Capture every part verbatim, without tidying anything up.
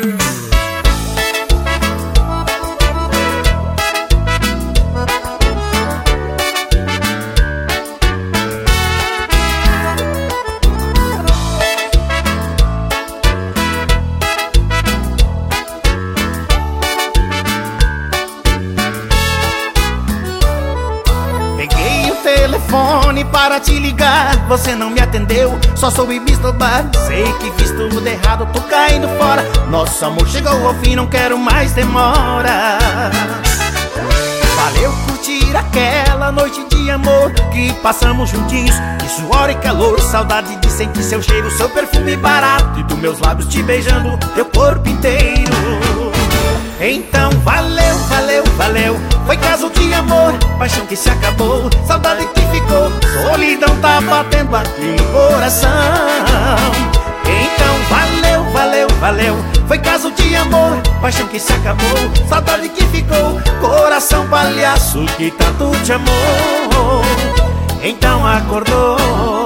Telefone para te ligar, você não me atendeu, só soube me estorbar. Sei que fiz tudo errado, tô caindo fora. Nosso amor chegou ao fim, não quero mais demora. Valeu curtir aquela noite de amor que passamos juntinhos, de suor e calor, saudade de sentir seu cheiro, seu perfume barato e dos meus lábios te beijando, teu corpo inteiro. Então valeu, valeu, valeu, foi caso de amor, paixão que se acabou, saudade que ficou, solidão tá batendo aqui no coração. Então valeu, valeu, valeu, foi caso de amor, paixão que se acabou, saudade que ficou, coração palhaço que tanto te amou, então acordou.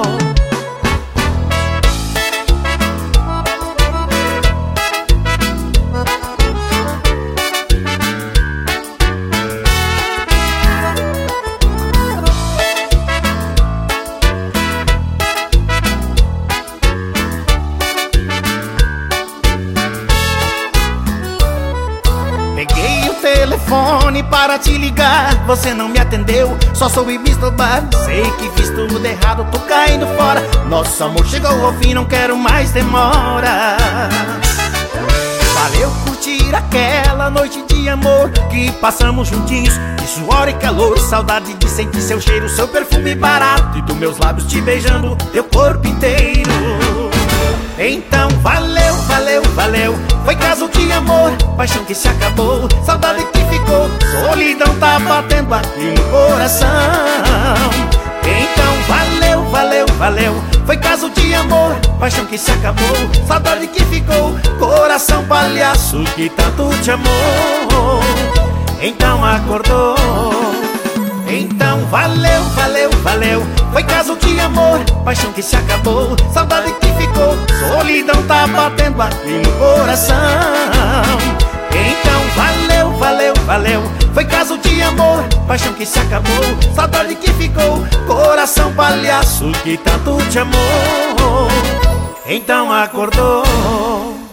Peguei o telefone para te ligar, você não me atendeu, só soube me estorbar. Sei que fiz tudo errado, tô caindo fora. Nosso amor chegou ao fim, não quero mais demora. Valeu curtir aquela noite de amor que passamos juntinhos, de suor e calor, saudade de sentir seu cheiro, seu perfume barato e dos meus lábios te beijando, teu corpo inteiro. Então valeu, valeu, valeu, foi caso de amor, paixão que se acabou, saudade que ficou, solidão tá batendo aqui no coração. Então valeu, valeu, valeu, foi caso de amor, paixão que se acabou, saudade que ficou, coração palhaço que tanto te amou, então acordou. Então valeu, valeu, valeu, foi caso de amor, paixão que se acabou, saudade que ficou, solidão tá batendo aqui no coração. Então valeu, valeu, valeu, foi caso de amor, paixão que se acabou, saudade que ficou, coração palhaço que tanto te amou, então acordou.